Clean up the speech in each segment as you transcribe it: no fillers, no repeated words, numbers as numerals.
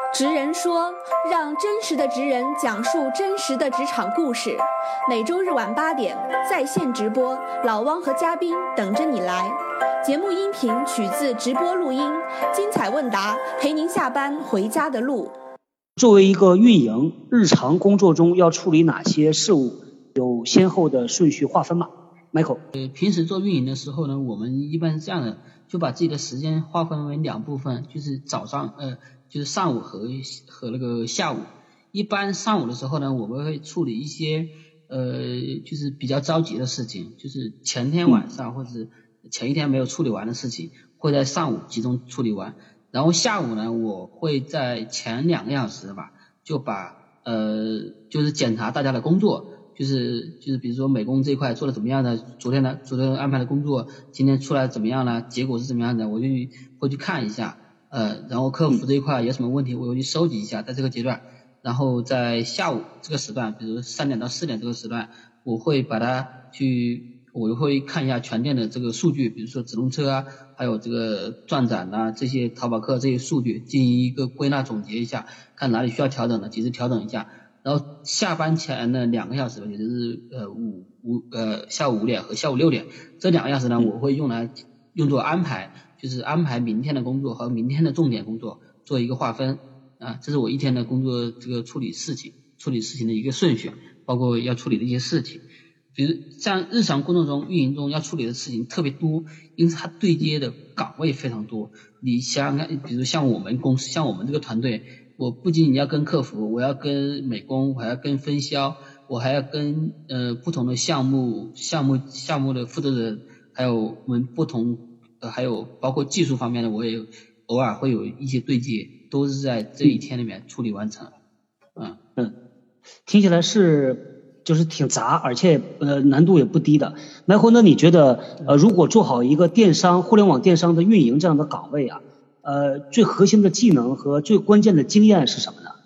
职人说，让真实的职人讲述真实的职场故事。每周日晚8点在线直播，老汪和嘉宾等着你来。节目音频取自直播录音，精彩问答陪您下班回家的路。 作为一个运营，日常工作中要处理哪些事务，有先后的顺序划分吗 ？Michael， 平时做运营的时候呢，我们一般是这样的，就把自己的时间划分为2部分，就是早上就是上午和那个下午。一般上午的时候呢，我们会处理一些就是比较着急的事情，就是前天晚上或者前一天没有处理完的事情，会在上午集中处理完。然后下午呢，我会在前2个小时吧，就把就是检查大家的工作，就是比如说美工这一块做的怎么样的，昨天安排的工作今天出来怎么样了，结果是怎么样的，我就会去看一下，然后客服这一块有什么问题，我会去收集一下，在这个阶段。然后在下午这个时段，比如3点到4点这个时段，我会看一下全店的这个数据，比如说直通车啊，还有这个转展啊，这些淘宝客这些数据进行一个归纳总结一下，看哪里需要调整的及时调整一下。然后下班前的2个小时，也就是下午5点和下午6点这2个小时呢，我会用作安排，就是安排明天的工作和明天的重点工作做一个划分啊，这是我一天的工作这个处理事情的一个顺序，包括要处理的一些事情。比如像日常工作中运营中要处理的事情特别多，因为它对接的岗位非常多。你想想看，比如像我们公司，像我们这个团队，我不仅仅要跟客服，我要跟美工，我还要跟分销，我还要跟不同的项目的负责人，还有我们不同还有包括技术方面的，我也偶尔会有一些对接，都是在这一天里面处理完成。 听起来就是挺杂，而且难度也不低的。Michael，那你觉得如果做好一个互联网电商的运营这样的岗位啊，最核心的技能和最关键的经验是什么呢？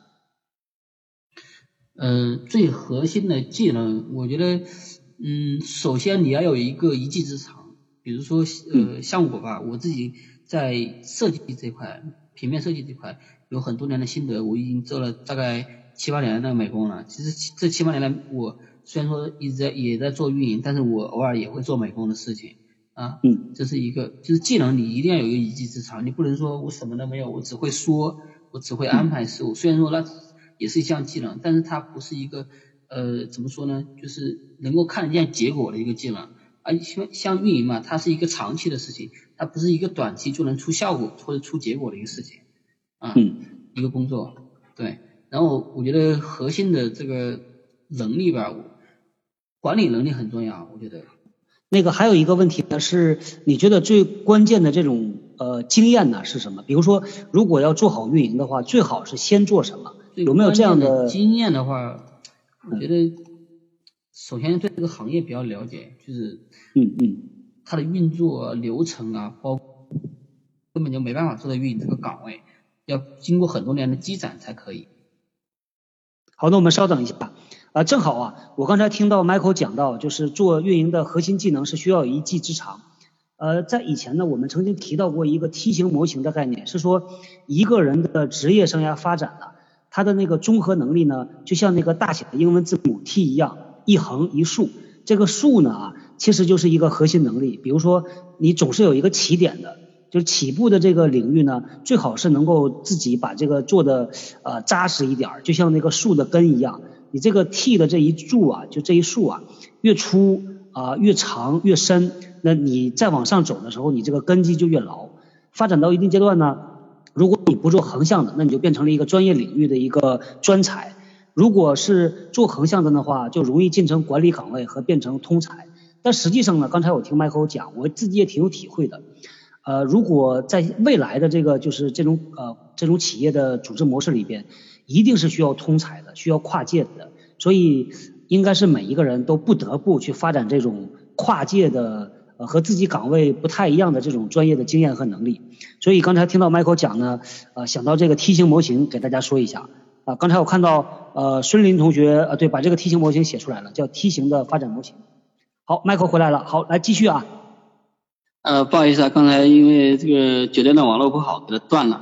最核心的技能，我觉得首先你要有一个一技之长，比如说像我吧，我自己在设计这块，平面设计这块有很多年的心得，我已经做了大概7、8年的美工了。其实这7、8年来，我虽然说也在做运营，但是我偶尔也会做美工的事情啊。这是一个就是技能，你一定要有一个一技之长，你不能说我什么都没有，我只会说，我只会安排事务。虽然说那也是一项技能，但是它不是一个怎么说呢，就是能够看得见结果的一个技能。而像运营嘛，它是一个长期的事情，它不是一个短期就能出效果或者出结果的一个事情啊。一个工作，对。然后我觉得核心的这个能力吧，管理能力很重要，我觉得。 那个还有一个问题呢，是你觉得最关键的这种经验呢是什么？比如说，如果要做好运营的话，最好是先做什么？有没有这样的经验的话？我觉得首先对这个行业比较了解，就是它的运作流程啊，包括根本就没办法做到运营这个岗位，要经过很多年的积攒才可以。 好，那我们稍等一下正好啊，我刚才听到 Michael 讲到，就是做运营的核心技能是需要有一技之长。在以前呢，我们曾经提到过一个梯形模型的概念，是说一个人的职业生涯发展呢，他的那个综合能力呢，就像那个大写的英文字母 T 一样，一横一竖。这个竖呢其实就是一个核心能力。比如说你总是有一个起点的，就是起步的这个领域呢，最好是能够自己把这个做的扎实一点，就像那个树的根一样。你这个 T 的这一柱啊，就这一树啊，越粗越长越深，那你再往上走的时候，你这个根基就越牢。发展到一定阶段呢，如果你不做横向的，那你就变成了一个专业领域的一个专才。如果是做横向的话，就容易进成管理岗位和变成通才。但实际上呢，刚才我听 Michael 讲，我自己也挺有体会的。如果在未来的这个就是这种企业的组织模式里边，一定是需要通才的，需要跨界的，所以应该是每一个人都不得不去发展这种跨界的和自己岗位不太一样的这种专业的经验和能力。所以刚才听到 Michael 讲呢，想到这个梯形模型给大家说一下刚才我看到孙林同学对，把这个梯形模型写出来了，叫梯形的发展模型。好 ，Michael 回来了，好，来继续啊。 不好意思啊，刚才因为这个酒店的网络不好，给它断了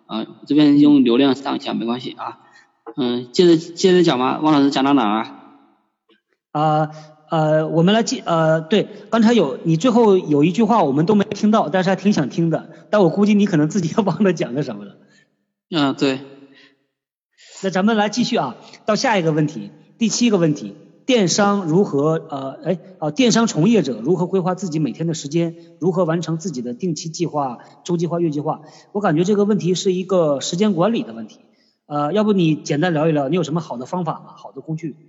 这边用流量上一下没关系啊。接着讲吧，汪老师讲到哪了？ 我们来对，刚才你最后有一句话我们都没听到，但是还挺想听的，但我估计你可能自己也忘了讲的什么了。 对。 那咱们来继续到下一个问题，第7个问题，电商从业者如何规划自己每天的时间，如何完成自己的定期计划、周计划、月计划？我感觉这个问题是一个时间管理的问题。要不你简单聊一聊，你有什么好的方法吗？好的工具？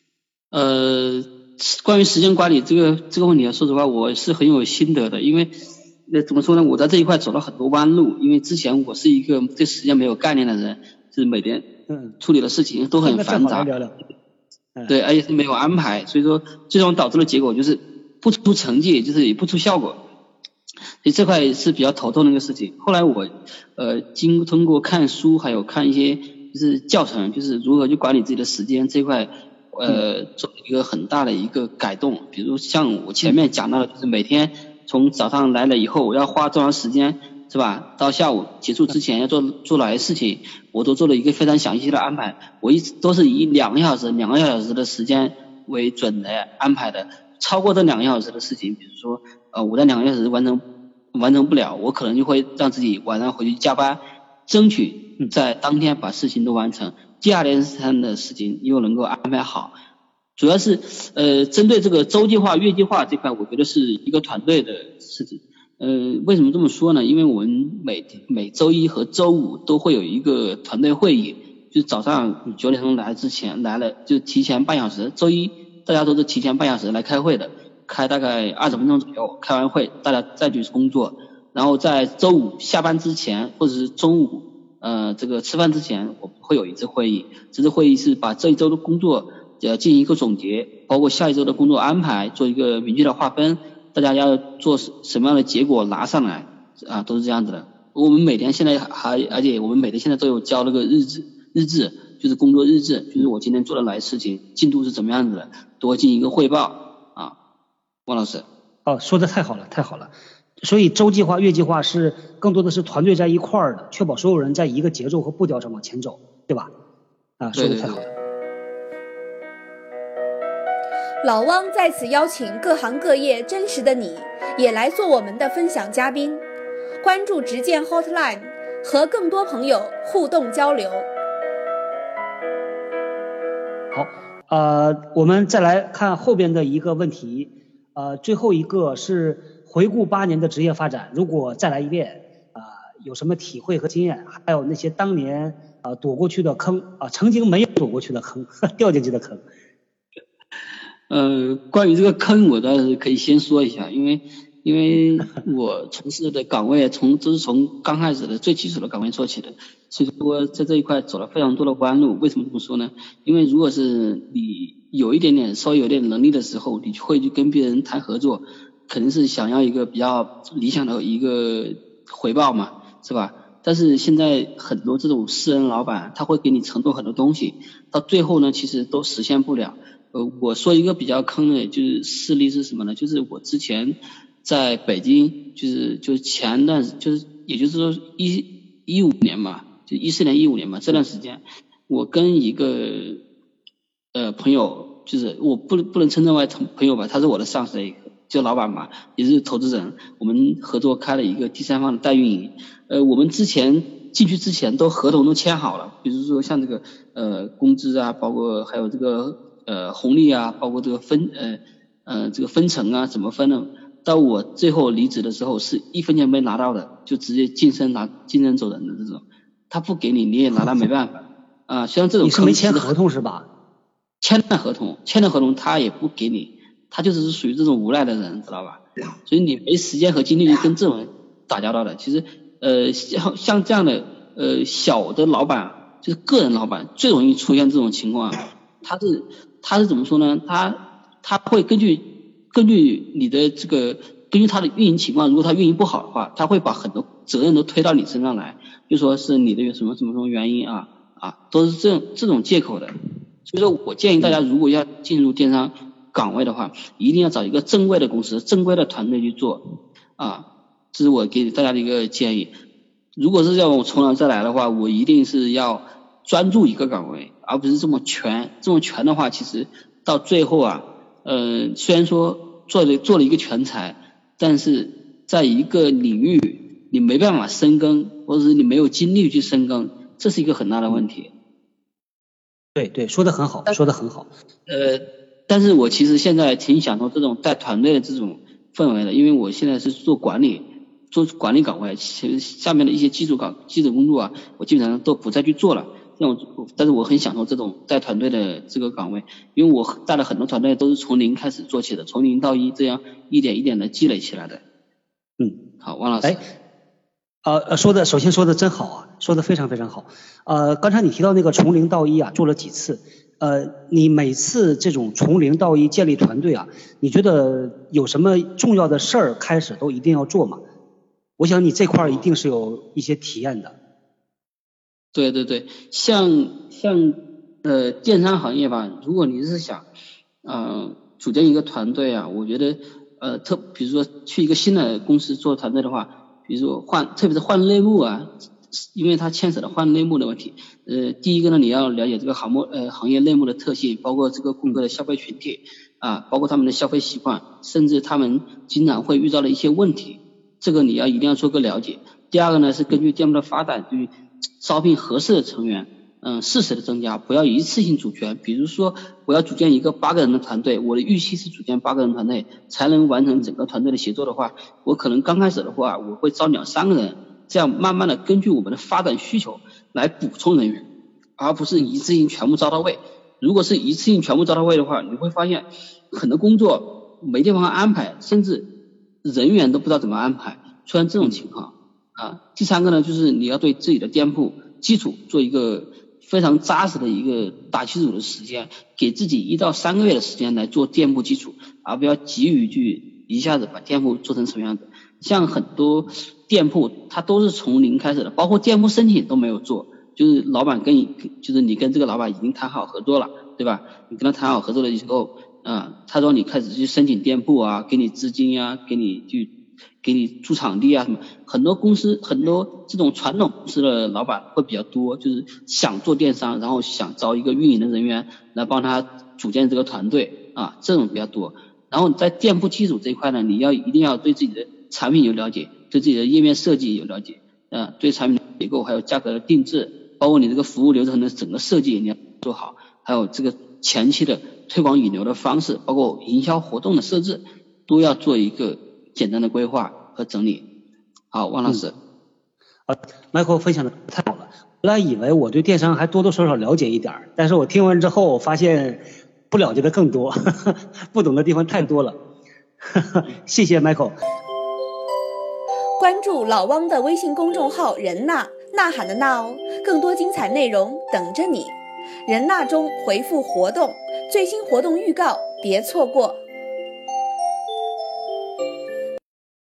关于时间管理这个问题说实话我是很有心得的，因为怎么说呢，我在这一块走了很多弯路，因为之前我是一个对时间没有概念的人，就是每天处理的事情都很繁杂，对，而且是没有安排，所以说最终导致的结果就是不出成绩，就是也不出效果，所以这块是比较头痛的一个事情。后来我通过看书还有看一些就是教程，就是如何去管理自己的时间这一块做一个很大的一个改动。比如像我前面讲到的，就是每天从早上来了以后我要花多长时间是吧，到下午结束之前要做哪些事情，我都做了一个非常详细的安排。我一直都是以2个小时的时间为准来安排的，超过这2个小时的事情，比如说我在2个小时完成不了，我可能就会让自己晚上回去加班，争取在当天把事情都完成，第二天的事情又能够安排好。主要是针对这个周计划、月计划这块，我觉得是一个团队的事情。为什么这么说呢？因为我们每周一和周五都会有一个团队会议，就是早上9点钟来之前来了就提前半小时，周一大家都是提前半小时来开会的，开大概20分钟左右，开完会大家再去工作，然后在周五下班之前或者是中午这个吃饭之前，我们会有一次会议，这次会议是把这一周的工作进行一个总结，包括下一周的工作安排做一个明确的划分，大家要做什么样的结果拿上来都是这样子的。我们每天现在而且我们每天现在都有交那个日志，就是工作日志，就是我今天做了哪些事情，进度是怎么样子的，都会进行一个汇报汪老师。 说的太好了。所以周计划、月计划是更多的是团队在一块儿的，确保所有人在一个节奏和步调上往前走，对吧？说的太好了。 老汪在此邀请各行各业真实的你也来做我们的分享嘉宾，关注直见 Hotline， 和更多朋友互动交流。 好，我们再来看后边的一个问题，最后一个是回顾8年的职业发展，如果再来一遍，有什么体会和经验？还有那些当年躲过去的坑曾经没有躲过去的坑，掉进去的坑。 关于这个坑我倒是可以先说一下，因为我从事的岗位都是从刚开始的最基础的岗位做起的，所以说在这一块走了非常多的弯路。为什么这么说呢？因为如果是你稍微有点能力的时候，你会去跟别人谈合作，肯定是想要一个比较理想的一个回报嘛，是吧？但是现在很多这种私人老板他会给你承诺很多东西，到最后呢其实都实现不了。我说一个比较坑的就是事例是什么呢？就是我之前在北京，就是前段也就是说15年嘛，就14年15年嘛，这段时间我跟一个朋友，就是我不能称之为朋友吧，他是我的上司的一个就老板吧，也是投资人，我们合作开了一个第三方的代运营。我们进去之前合同都签好了，比如说像这个工资包括还有这个红利包括这个分成怎么分呢？到我最后离职的时候是1分钱没拿到的，就直接净身走人的这种，他不给你也拿他没办法虽然这种你是没签合同是吧？ 签的合同他也不给你，他就是属于这种无赖的人，知道吧？所以你没时间和精力去跟这种人打交道的。其实像这样的小的老板，就是个人老板最容易出现这种情况。他是怎么说呢？他会根据你的根据他的运营情况，如果他运营不好的话，他会把很多责任都推到你身上来，就说是你的什么原因都是这种借口的。所以说我建议大家，如果要进入电商岗位的话，一定要找一个正规的公司、正规的团队去做这是我给大家的一个建议。 如果是让我从头再来的话，我一定是要专注一个岗位，而不是这么全。这么全的话，其实到最后啊，虽然说做了一个全才，但是在一个领域你没办法深耕，或者是你没有精力去深耕，这是一个很大的问题。 对对，说得很好，说得很好。 但是我其实现在挺享受这种带团队的这种氛围的，因为我现在是做管理岗位，其实下面的一些基础工作啊，我基本上都不再去做了。但是我很享受这种带团队的这个岗位，因为我带了很多团队都是从零开始做起的，从0到1这样一点一点的积累起来的。好，王老师。 首先说的真好啊，说的非常非常好。刚才你提到那个从0到1啊，做了几次？你每次这种从0到1建立团队啊，你觉得有什么重要的事儿开始都一定要做吗？我想你这块一定是有一些体验的。 对对对，像电商行业吧，如果你是想组建一个团队啊，我觉得比如说去一个新的公司做团队的话，比如说特别是换类目啊，因为它牵扯到换类目的问题。第一个呢，你要了解这个行业类目的特性，包括这个顾客的消费群体啊，包括他们的消费习惯，甚至他们经常会遇到的一些问题，这个你一定要做个了解。第二个呢，是根据店铺的发展去招聘合适的成员，适时的增加，不要一次性组全。比如说我要组建一个8个人的团队，我的预期是组建8个人团队才能完成整个团队的协作的话，我可能刚开始的话我会招2、3个人，这样慢慢的根据我们的发展需求来补充人员，而不是一次性全部招到位。如果是一次性全部招到位的话，你会发现很多工作没地方安排，甚至人员都不知道怎么安排，出现这种情况啊。第3个呢，就是你要对自己的店铺基础做一个非常扎实的一个打基础的时间，给自己1到3个月的时间来做店铺基础，而不要急于去一下子把店铺做成什么样子。像很多店铺它都是从0开始的，包括店铺申请都没有做，就是老板就是你跟这个老板已经谈好合作了，对吧？你跟他谈好合作了以后，他说你开始去申请店铺啊，给你资金啊，给你租场地啊什么。很多这种传统公司的老板会比较多，就是想做电商，然后想招一个运营的人员来帮他组建这个团队啊，这种比较多。然后在店铺基础这一块呢，你一定要对自己的产品有了解，对自己的页面设计有了解，对产品的结构还有价格的定制，包括你这个服务流程的整个设计你要做好，还有这个前期的推广引流的方式，包括营销活动的设置，都要做一个简单的规划和整理。好，王老师。 Michael 分享的太好了。本来以为我对电商还多多少少了解一点，但是我听完之后发现不了解的更多，不懂的地方太多了。谢谢 Michael。 关注老汪的微信公众号人呐，呐喊的呐哦，更多精彩内容等着你。人呐中回复活动，最新活动预告别错过。